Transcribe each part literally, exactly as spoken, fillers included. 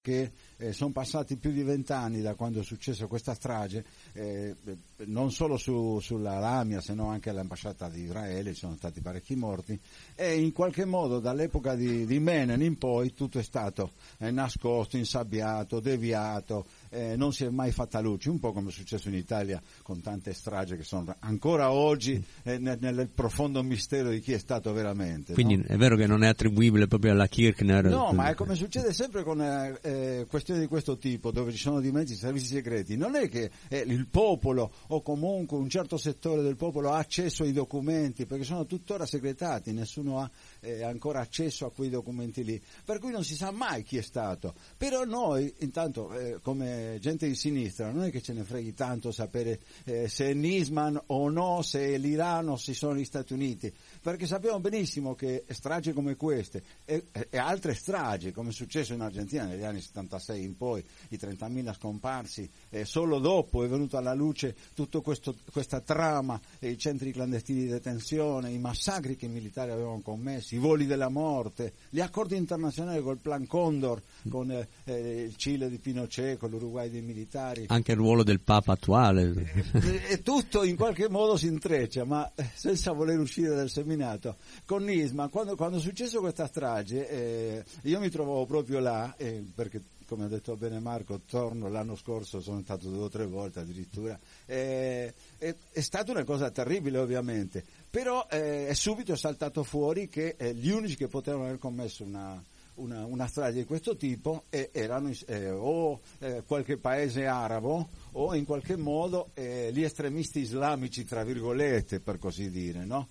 che eh, sono passati più di vent'anni da quando è successa questa strage, eh, non solo su, sulla Lamia, se no anche all'ambasciata di Israele, ci sono stati parecchi morti, e in qualche modo dall'epoca di, di Menem in poi tutto è stato eh, nascosto, insabbiato, deviato, eh, non si è mai fatta luce, un po' come è successo in Italia con tante stragi che sono ancora oggi eh, nel, nel profondo mistero di chi è stato veramente. Quindi no? È vero che non è attribuibile proprio alla Kirchner? No, ma è come succede sempre con eh, eh, questioni di questo tipo, dove ci sono di mezzi servizi segreti. Non è che eh, il popolo o comunque un certo settore del popolo ha accesso ai documenti, perché sono tuttora segretati, nessuno ha eh, ancora accesso a quei documenti lì, per cui non si sa mai chi è stato. Però noi, intanto, eh, come gente di sinistra, non è che ce ne freghi tanto sapere eh, se è Nisman o no, se è l'Iran o se sono gli Stati Uniti, perché sappiamo benissimo che stragi come queste e, e altre stragi, come è successo in Argentina negli anni settantasei in poi, i trentamila scomparsi, eh, solo dopo è venuto alla luce tutto questo, questa trama, eh, i centri clandestini di detenzione, i massacri che i militari avevano commesso, i voli della morte, gli accordi internazionali col Plan Condor, con eh, eh, il Cile di Pinochet, con l'Uruguay dei militari. Anche il ruolo del Papa attuale. E, e tutto in qualche modo si intreccia, ma eh, senza voler uscire dal seminato. Con Nisman, quando, quando è successo questa strage, eh, io mi trovavo proprio là, eh, perché come ha detto bene Marco, torno l'anno scorso, sono stato due o tre volte addirittura, eh, è, è stata una cosa terribile ovviamente, però eh, è subito saltato fuori che eh, gli unici che potevano aver commesso una, una, una strage di questo tipo eh, erano eh, o eh, qualche paese arabo o in qualche modo eh, gli estremisti islamici, tra virgolette, per così dire, no?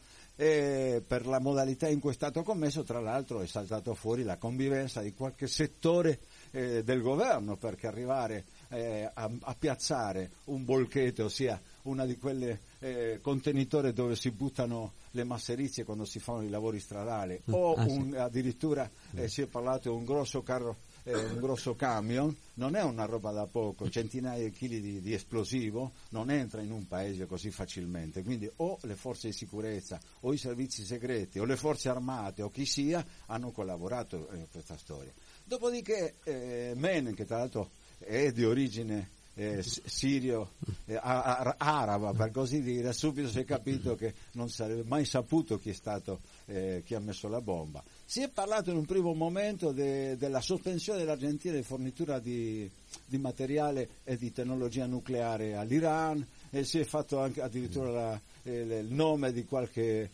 E per la modalità in cui è stato commesso, tra l'altro, è saltato fuori la convivenza di qualche settore eh, del governo, perché arrivare eh, a, a piazzare un bolchetto, ossia una di quelle eh, contenitori dove si buttano le masserizie quando si fanno i lavori stradali, o ah, un, sì. addirittura eh, si è parlato di un grosso carro, eh, un grosso camion, non è una roba da poco, centinaia di chili di, di esplosivo non entra in un paese così facilmente, quindi o le forze di sicurezza o i servizi segreti o le forze armate o chi sia hanno collaborato in questa storia. Dopodiché eh, Menem, che tra l'altro è di origine Eh, sirio, eh, a, a, araba per così dire, subito si è capito che non sarebbe mai saputo chi è stato eh, chi ha messo la bomba. Si è parlato in un primo momento de, della sospensione dell'Argentina di fornitura di, di materiale e di tecnologia nucleare all'Iran, e si è fatto anche addirittura la, eh, il nome di qualche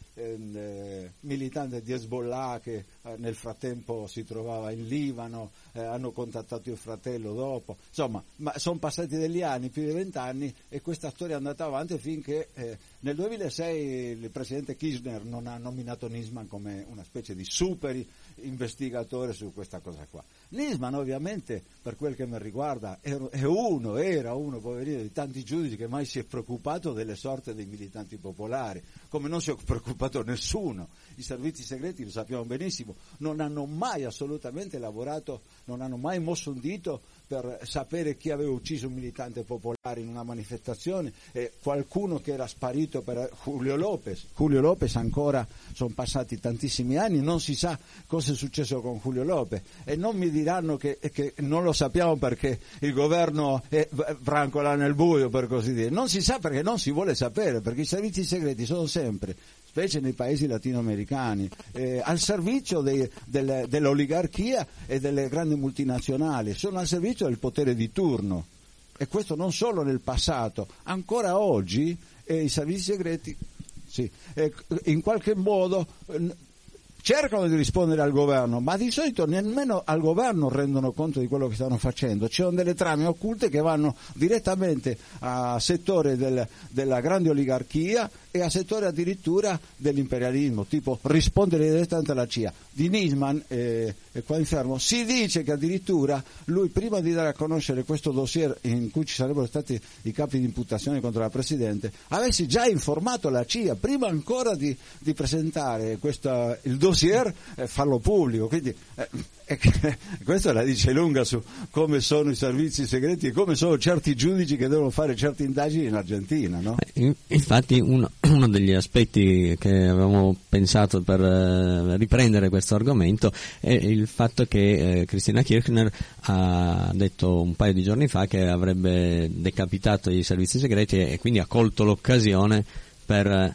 eh, militante di Hezbollah che eh, nel frattempo si trovava in Libano, eh, hanno contattato il fratello dopo, insomma, ma sono passati degli anni, più di vent'anni, e questa storia è andata avanti finché eh, nel duemilasei il presidente Kirchner non ha nominato Nisman come una specie di super investigatore su questa cosa qua. Nisman ovviamente, per quel che mi riguarda, è uno, era uno, poverino, di tanti giudici che mai si è preoccupato delle sorte dei militanti popolari, come non si è preoccupato nessuno. I servizi segreti, lo sappiamo benissimo, non hanno mai assolutamente lavorato, non hanno mai mosso un dito per sapere chi aveva ucciso un militante popolare in una manifestazione, e qualcuno che era sparito per Julio Lopez. Julio Lopez ancora, sono passati tantissimi anni, non si sa cosa è successo con Julio Lopez, e non mi diranno che, che non lo sappiamo perché il governo è brancola nel buio, per così dire. Non si sa perché non si vuole sapere, perché i servizi segreti sono sempre, specie nei paesi latinoamericani, eh, al servizio dei, delle, dell'oligarchia e delle grandi multinazionali, sono al servizio del potere di turno, e questo non solo nel passato, ancora oggi eh, i servizi segreti sì, eh, in qualche modo eh, cercano di rispondere al governo, ma di solito nemmeno al governo rendono conto di quello che stanno facendo. Ci sono delle trame occulte che vanno direttamente a settore del, della grande oligarchia e a settore addirittura dell'imperialismo, tipo rispondere direttamente alla C I A. Di Nisman, eh, e qua infermo, si dice che addirittura lui, prima di dare a conoscere questo dossier in cui ci sarebbero stati i capi di imputazione contro la Presidente, avesse già informato la C I A, prima ancora di, di presentare questa, il dossier dossier eh, farlo pubblico, quindi eh, eh, questo la dice lunga su come sono i servizi segreti e come sono certi giudici che devono fare certe indagini in Argentina, no? Infatti uno, uno degli aspetti che avevamo pensato per eh, riprendere questo argomento è il fatto che eh, Christina Kirchner ha detto un paio di giorni fa che avrebbe decapitato i servizi segreti e, e quindi ha colto l'occasione per eh,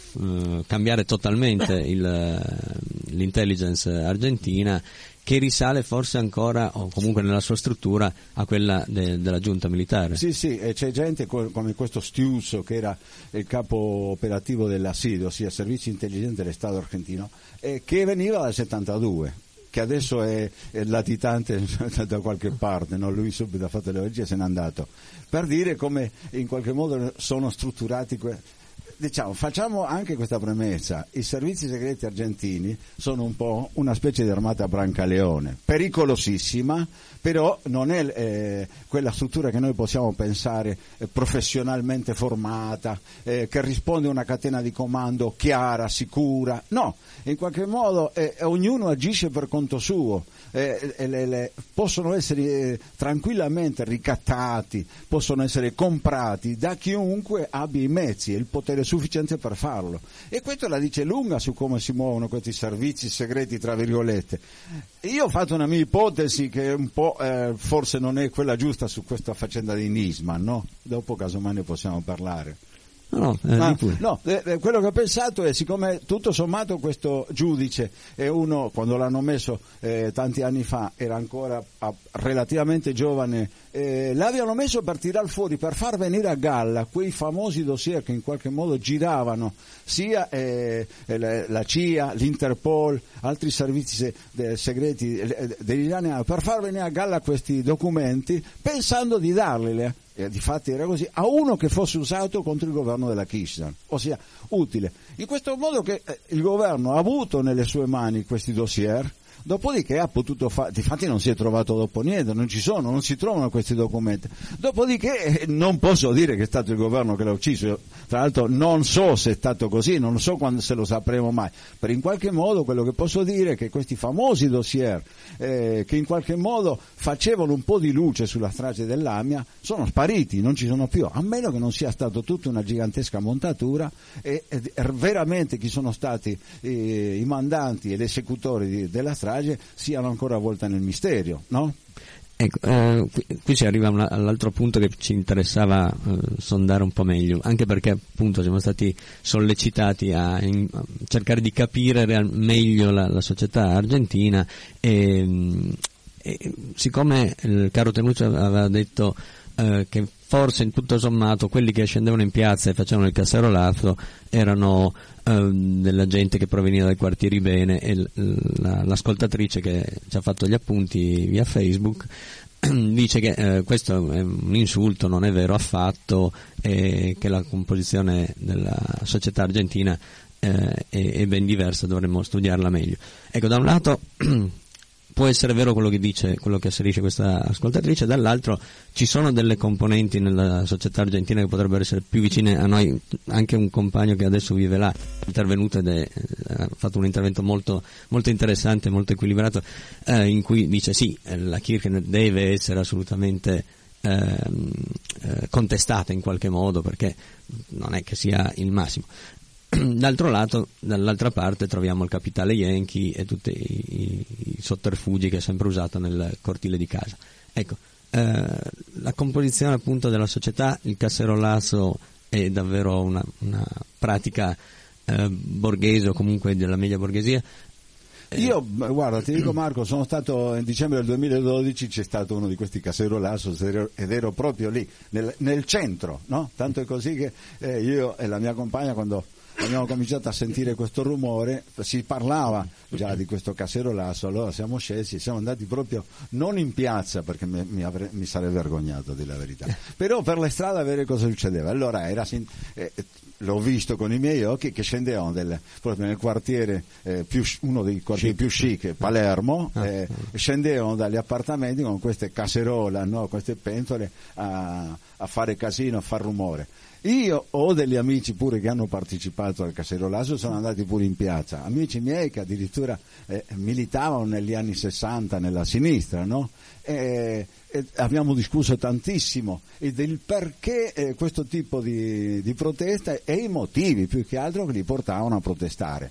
cambiare totalmente il, l'intelligence argentina, che risale forse ancora, o comunque nella sua struttura, a quella de, della giunta militare. Sì, sì, e c'è gente co- come questo Stiuso, che era il capo operativo della S I D, ossia Servizio Intelligente dello Stato argentino, eh, che veniva dal settantadue, che adesso è, è latitante da qualche parte, no? Lui subito ha fatto le origini e se n'è andato, per dire come in qualche modo sono strutturati que- diciamo, facciamo anche questa premessa: i servizi segreti argentini sono un po' una specie di armata Brancaleone, pericolosissima, però non è eh, quella struttura che noi possiamo pensare eh, professionalmente formata, eh, che risponde a una catena di comando chiara, sicura. No, in qualche modo eh, ognuno agisce per conto suo, eh, eh, le, le, possono essere eh, tranquillamente ricattati, possono essere comprati da chiunque abbia i mezzi e il potere sufficiente per farlo, e questo la dice lunga su come si muovono questi servizi segreti, tra virgolette. Io ho fatto una mia ipotesi che un po' eh, forse non è quella giusta su questa faccenda di Nisman, no? Dopo casomai ne possiamo parlare. No, eh, ah, no eh, quello che ho pensato è, siccome tutto sommato questo giudice è uno, quando l'hanno messo eh, tanti anni fa era ancora a, relativamente giovane, eh, l'avevano messo per tirar fuori, per far venire a galla quei famosi dossier che in qualche modo giravano sia eh, la C I A, l'Interpol, altri servizi se, de, segreti eh, dell'Italia, per far venire a galla questi documenti, pensando di darli, e difatti era così, a uno che fosse usato contro il governo della Kirchner, ossia utile. In questo modo che eh, il governo ha avuto nelle sue mani questi dossier, dopodiché ha potuto fare, difatti non si è trovato dopo niente, non ci sono, non si trovano questi documenti, dopodiché eh, non posso dire che è stato il governo che l'ha ucciso, tra l'altro non so se è stato così, non so quando se lo sapremo mai, però in qualche modo quello che posso dire è che questi famosi dossier eh, che in qualche modo facevano un po' di luce sulla strage dell'Amia sono spariti, non ci sono più, a meno che non sia stato tutta una gigantesca montatura e, e, e veramente chi sono stati eh, i mandanti ed esecutori di, della strage siano ancora avvolti nel misterio, no? Ecco, eh, qui, qui si arriva una, all'altro punto che ci interessava eh, sondare un po' meglio, anche perché appunto siamo stati sollecitati a, in, a cercare di capire real, meglio la, la società argentina e, e siccome il caro Tenuccio aveva detto eh, che forse in tutto sommato quelli che scendevano in piazza e facevano il cacerolato erano eh, della gente che proveniva dai quartieri bene, e l- la, l'ascoltatrice che ci ha fatto gli appunti via Facebook dice che eh, questo è un insulto, non è vero affatto, e che la composizione della società argentina eh, è, è ben diversa, dovremmo studiarla meglio. Ecco, da un lato può essere vero quello che dice, quello che asserisce questa ascoltatrice, dall'altro ci sono delle componenti nella società argentina che potrebbero essere più vicine a noi. Anche un compagno che adesso vive là è intervenuto ed è, ha fatto un intervento molto, molto interessante, molto equilibrato, eh, in cui dice sì, la Kirchner deve essere assolutamente eh, eh, contestata in qualche modo, perché non è che sia il massimo. D'altro lato, dall'altra parte troviamo il capitale Yankee e tutti i, i sotterfugi che ha sempre usato nel cortile di casa. Ecco, eh, la composizione appunto della società, il cacerolazo è davvero una, una pratica eh, borghese, o comunque della media borghesia. Io, guarda, ti dico Marco, sono stato in dicembre del duemiladodici, c'è stato uno di questi cacerolazos ed ero proprio lì, nel, nel centro, no? Tanto è così che eh, io e la mia compagna, quando abbiamo cominciato a sentire questo rumore, si parlava già di questo cacerolazo, allora siamo scesi, siamo andati proprio non in piazza, perché mi, mi, avrei, mi sarei vergognato a dire la verità, però per le strade a vedere cosa succedeva. Allora era eh, l'ho visto con i miei occhi che scendevano del, proprio nel quartiere eh, più, uno dei quartieri chic. più chic, Palermo, eh, scendevano dagli appartamenti con queste cacerola, no, queste pentole a, a fare casino, a far rumore. Io ho degli amici pure che hanno partecipato al cacerolaggio, sono andati pure in piazza, amici miei che addirittura eh, militavano negli anni sessanta nella sinistra, no? E, e abbiamo discusso tantissimo del perché eh, questo tipo di, di protesta e i motivi più che altro che li portavano a protestare.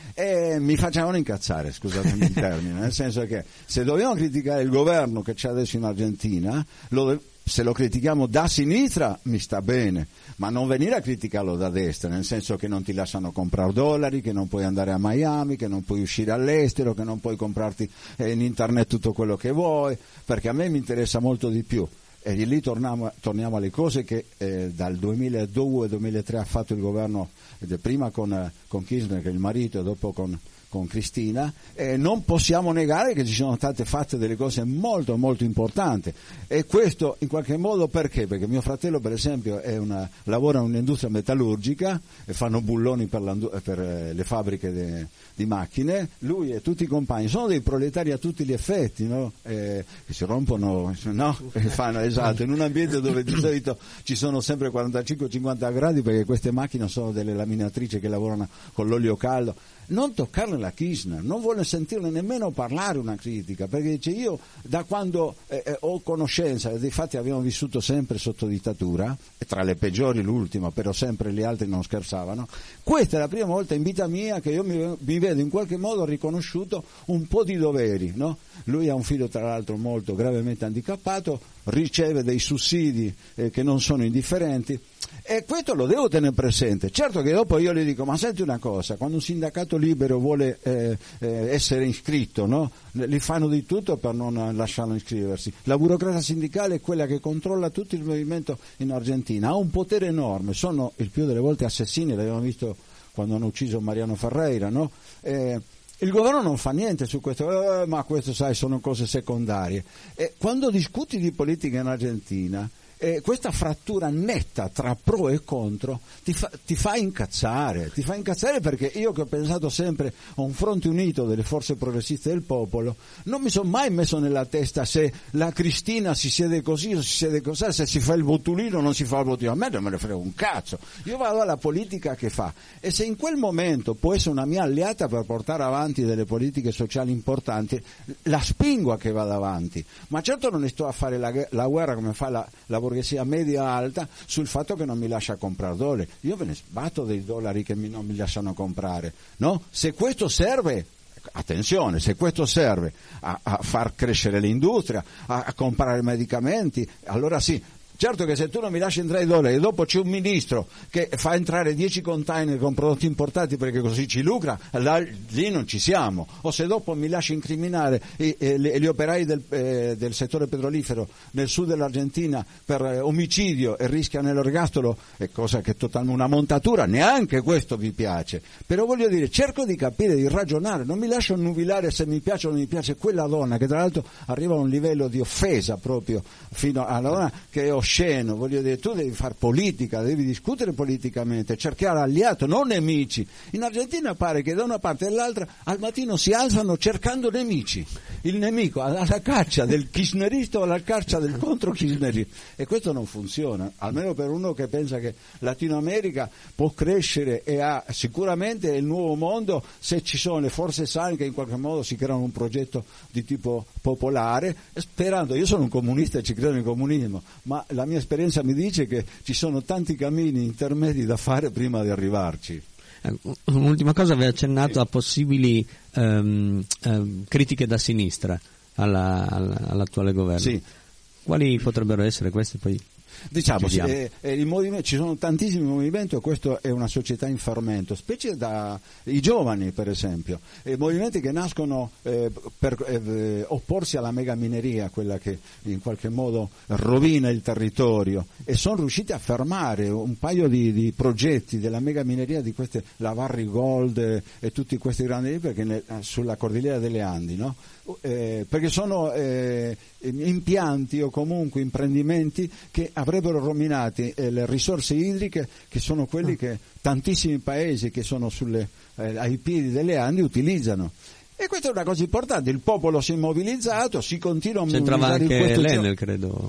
E mi facevano incazzare, scusatemi il termine, nel senso che se dobbiamo criticare il governo che c'è adesso in Argentina, lo, se lo critichiamo da sinistra mi sta bene, ma non venire a criticarlo da destra, nel senso che non ti lasciano comprare dollari, che non puoi andare a Miami, che non puoi uscire all'estero, che non puoi comprarti eh, in internet tutto quello che vuoi, perché a me mi interessa molto di più. E lì torniamo, torniamo alle cose che eh, dal duemiladue duemilatré ha fatto il governo, eh, prima con, eh, con Kirchner, che è il marito, e dopo con, con Cristina, e non possiamo negare che ci sono state fatte delle cose molto molto importanti, e questo in qualche modo perché? Perché mio fratello per esempio è una, lavora in un'industria metallurgica e fanno bulloni per, per eh, le fabbriche de, di macchine, lui e tutti i compagni sono dei proletari a tutti gli effetti, no? Eh, che si rompono, no? E fanno, esatto, in un ambiente dove di solito ci sono sempre quarantacinque cinquanta gradi, perché queste macchine sono delle laminatrici che lavorano con l'olio caldo. Non toccarle la Kirchner, non vuole sentirne nemmeno parlare una critica, perché dice io da quando eh, eh, ho conoscenza, e infatti abbiamo vissuto sempre sotto dittatura, e tra le peggiori l'ultima, però sempre gli altri non scherzavano, questa è la prima volta in vita mia che io mi, mi vedo in qualche modo riconosciuto un po' di doveri, no? Lui ha un figlio tra l'altro molto gravemente handicappato, riceve dei sussidi eh, che non sono indifferenti, e questo lo devo tenere presente. Certo che dopo io gli dico, ma senti una cosa, quando un sindacato libero vuole eh, eh, essere iscritto, no? Li fanno di tutto per non lasciarlo iscriversi. La burocrazia sindicale è quella che controlla tutto il movimento in Argentina, ha un potere enorme, sono il più delle volte assassini, l'abbiamo visto quando hanno ucciso Mariano Ferreira, no? Eh, il governo non fa niente su questo, eh, ma questo sai sono cose secondarie. E quando discuti di politica in Argentina, eh, questa frattura netta tra pro e contro ti fa, ti fa incazzare, ti fa incazzare perché io che ho pensato sempre a un fronte unito delle forze progressiste del popolo, non mi sono mai messo nella testa se la Cristina si siede così o si siede così, se si fa il botulino o non si fa il botulino, a me non me ne frega un cazzo, io vado alla politica che fa, e se in quel momento può essere una mia alleata per portare avanti delle politiche sociali importanti, la spingo a che vada avanti, ma certo non ne sto a fare la, la guerra come fa la, la borghesia media alta sul fatto che non mi lascia comprare dollari. Io ve ne sbatto dei dollari che mi, non mi lasciano comprare, no? Se questo serve, attenzione, se questo serve a, a far crescere l'industria, a, a comprare medicamenti, allora sì. Certo che se tu non mi lasci entrare i dollari e dopo c'è un ministro che fa entrare dieci container con prodotti importati perché così ci lucra, là, lì non ci siamo. O se dopo mi lasci incriminare i, eh, gli operai del, eh, del settore petrolifero nel sud dell'Argentina per eh, omicidio e rischiano l'ergastolo, è cosa che è totalmente una montatura, neanche questo vi piace. Però voglio dire, cerco di capire, di ragionare, non mi lascio annuvilare se mi piace o non mi piace quella donna, che tra l'altro arriva a un livello di offesa proprio fino alla donna che è sceno, voglio dire, tu devi fare politica, devi discutere politicamente, cercare alleati, non nemici. In Argentina pare che da una parte e dall'altra al mattino si alzano cercando nemici, il nemico alla caccia del kirchnerista o alla caccia del contro kirchnerista, e questo non funziona, almeno per uno che pensa che Latino America può crescere e ha sicuramente il nuovo mondo se ci sono le forze sane che in qualche modo si creano un progetto di tipo popolare, sperando, io sono un comunista e ci credo nel comunismo, ma la mia esperienza mi dice che ci sono tanti cammini intermedi da fare prima di arrivarci. Un'ultima cosa, aveva accennato sì. a possibili um, um, critiche da sinistra alla, alla, all'attuale governo. Sì. Quali potrebbero essere queste poi? Diciamo, eh, eh, il movimento, ci sono tantissimi movimenti, e questo è una società in fermento, specie da i giovani per esempio, eh, movimenti che nascono eh, per eh, opporsi alla mega mineria, quella che in qualche modo rovina il territorio, e sono riusciti a fermare un paio di, di progetti della mega mineria di queste, la Barry Gold eh, e tutti questi grandi, perché ne, sulla Cordillera delle Andi, no? Eh, perché sono eh, impianti o comunque imprendimenti che avrebbero rovinati eh, le risorse idriche, che sono quelli che tantissimi paesi che sono sulle, eh, ai piedi delle Andi utilizzano. E questa è una cosa importante, il popolo si è mobilizzato, si continua a C'entrava mobilizzare anche in questo l'Enel, credo. E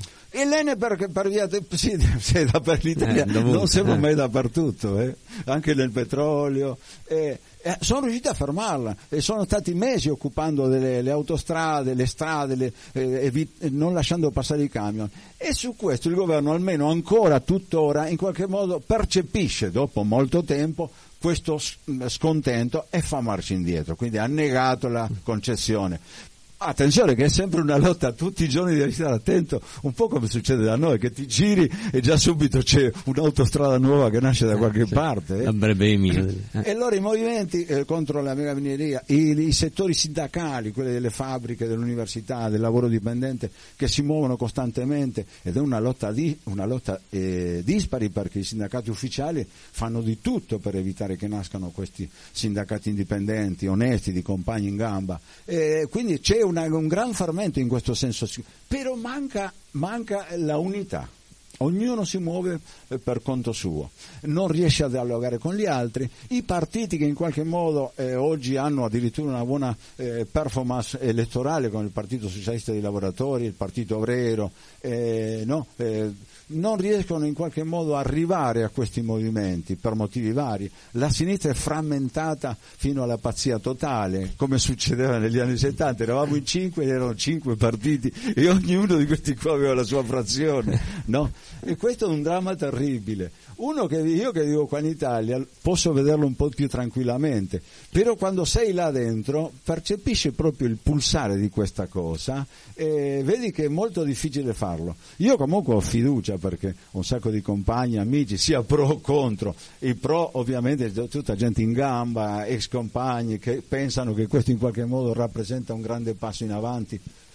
l'E N E per, per via de, sì, sì, da per l'Italia eh, non siamo mai dappertutto, eh. Anche nel petrolio. Eh, eh, sono riusciti a fermarla e sono stati mesi occupando delle, le autostrade, le strade, le, eh, evi, non lasciando passare i camion. E su questo il governo, almeno ancora tuttora, in qualche modo percepisce, dopo molto tempo, questo scontento e fa marcia indietro, quindi ha negato la concessione. Attenzione che è sempre una lotta tutti i giorni, devi stare attento, un po' come succede da noi, che ti giri e già subito c'è un'autostrada nuova che nasce da qualche eh, sì. parte. Eh. A breve eh. E allora i movimenti eh, contro la megamineria, i, i settori sindacali, quelli delle fabbriche, dell'università, del lavoro dipendente, che si muovono costantemente, ed è una lotta, di, una lotta eh, dispari, perché i sindacati ufficiali fanno di tutto per evitare che nascano questi sindacati indipendenti, onesti, di compagni in gamba. E quindi c'è Una, un gran fermento in questo senso, però manca, manca la unità. Ognuno si muove per conto suo, non riesce a dialogare con gli altri. I partiti che in qualche modo eh, oggi hanno addirittura una buona eh, performance elettorale, come il Partito Socialista dei Lavoratori, il Partito Obrero, eh, no? eh, non riescono in qualche modo a arrivare a questi movimenti per motivi vari. La sinistra è frammentata fino alla pazzia totale, come succedeva negli anni settanta, eravamo in cinque, erano cinque partiti e ognuno di questi qua aveva la sua frazione, no? E questo è un dramma terribile. Uno che io che vivo qua in Italia posso vederlo un po' più tranquillamente, però quando sei là dentro percepisci proprio il pulsare di questa cosa e vedi che è molto difficile farlo. Io comunque ho fiducia, perché ho un sacco di compagni, amici, sia pro o contro. I pro ovviamente tutta gente in gamba, ex compagni che pensano che questo in qualche modo rappresenta un grande passo in avanti.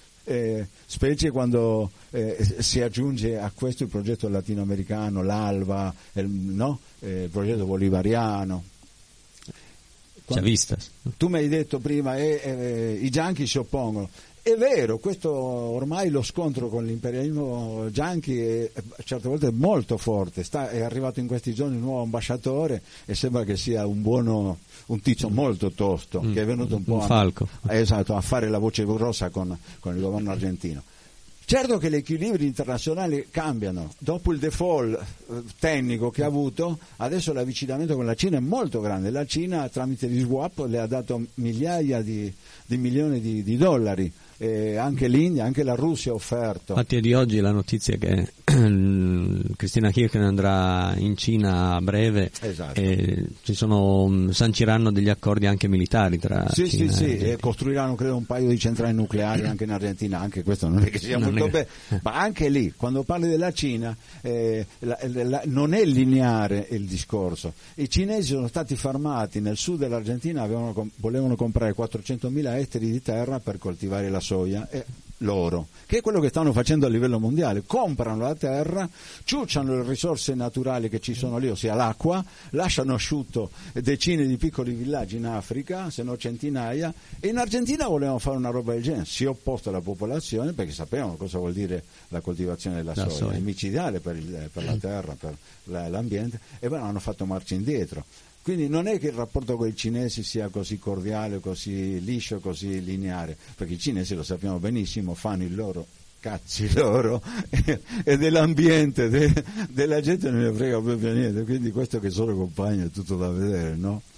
Eh, specie quando eh, si aggiunge a questo il progetto latinoamericano, l'Alba, il, no? eh, il progetto bolivariano. Chavistas. Tu mi hai detto prima eh, eh, i gianchi si oppongono. È vero, questo ormai lo scontro con l'imperialismo gianchi è, certe volte è molto forte. Sta, è arrivato in questi giorni un nuovo ambasciatore e sembra che sia un buono, un tizio molto tosto, mm, che è venuto un po' un falco. A, esatto, a fare la voce grossa con, con il governo argentino. Certo che gli equilibri internazionali cambiano. Dopo il default eh, tecnico che ha avuto, adesso l'avvicinamento con la Cina è molto grande. La Cina tramite gli swap le ha dato migliaia di, di milioni di, di dollari. Eh, anche l'India, anche la Russia ha offerto. Infatti è di oggi la notizia che Cristina Kirchner andrà in Cina a breve, esatto. E ci sono, sanciranno degli accordi anche militari tra sì, Cina sì, e... sì, e costruiranno credo un paio di centrali nucleari anche in Argentina, anche questo non è che sia non molto bene, ma anche lì quando parli della Cina eh, la, la, non è lineare il discorso. I cinesi sono stati fermati nel sud dell'Argentina, avevano, volevano comprare quattrocentomila ettari di terra per coltivare la soia e l'oro, che è quello che stanno facendo a livello mondiale. Comprano la terra, ciucciano le risorse naturali che ci sono lì, ossia l'acqua, lasciano asciutto decine di piccoli villaggi in Africa, se no centinaia, e in Argentina volevano fare una roba del genere. Si è opposta la popolazione perché sapevano cosa vuol dire la coltivazione della soia, soia. È micidiale per, il, per la terra, per la, l'ambiente, e poi hanno fatto marcia indietro. Quindi non è che il rapporto con i cinesi sia così cordiale, così liscio, così lineare, perché i cinesi, lo sappiamo benissimo, fanno il loro cazzi loro e, e dell'ambiente, de, della gente non ne frega proprio niente, quindi questo che sono compagni è tutto da vedere, no?